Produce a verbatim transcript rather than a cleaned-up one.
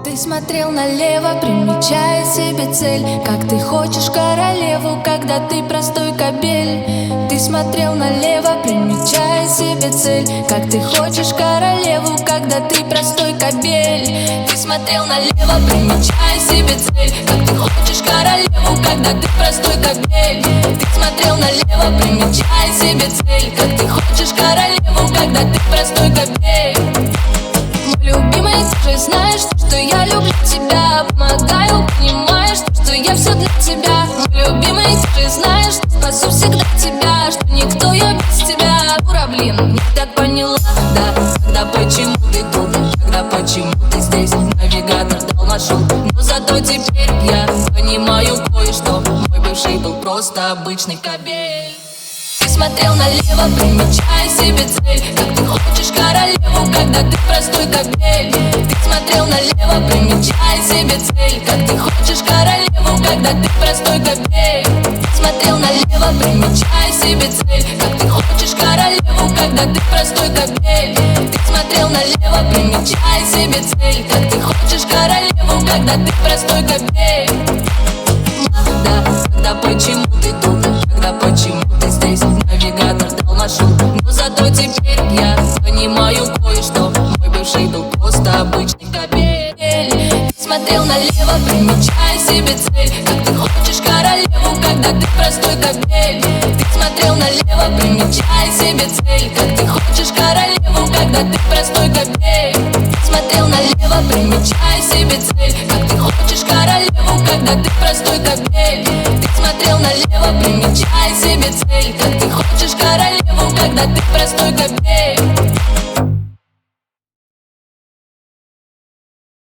Ты смотрел налево, примечая себе цель. Как ты хочешь королеву, когда ты простой кобель. Ты смотрел налево, примечая себе цель. Как ты хочешь королеву, когда ты простой кобель. Ты смотрел налево, примечая себе цель. Как ты хочешь королеву, когда ты простой кобель. Ты смотрел налево, примечая себе цель. Как ты хочешь королеву, когда ты простой кобель. Мой любимый, ты же знаешь, что я люблю тебя. Помогаю, понимаешь, что я все для тебя. Мой любимый, ты же знаешь, что спасу всегда тебя. Что никто я без тебя. Дура, блин, не так поняла, да. Тогда почему ты тут? Тогда почему ты здесь? Навигатор дал маршрут, но зато теперь я понимаю кое-что. Мой бывший был просто обычный кобель. Ты смотрел налево, примечая себе цель. Как ты хочешь королеву, когда ты простой кобель. Ты смотрел налево, примечая себе цель. Как ты хочешь королеву, когда ты простой кобель. Ты смотрел налево, примечая себе цель. Как ты хочешь королеву, когда ты простой кобель. Ты смотрел налево, примечая себе цель. Как ты хочешь королеву, когда ты простой кобель. Да, да почему ты тут? Тогда почему ты здесь? Навигатор дал маршрут, но зато теперь я понимаю кое-что. Мой бывший был просто обычный кобель. Ты смотрел налево, примечая себе цель. Как ты хочешь королеву, когда ты простой кобель. Ты смотрел налево, примечая себе цель. Как ты хочешь королеву, когда ты простой кобель. Ты смотрел налево, примечая себе цель. Как ты хочешь королеву, когда ты простой кобель. Ты смотрел налево, примечая себе цель. Как ты хочешь королеву, когда ты простой кобель.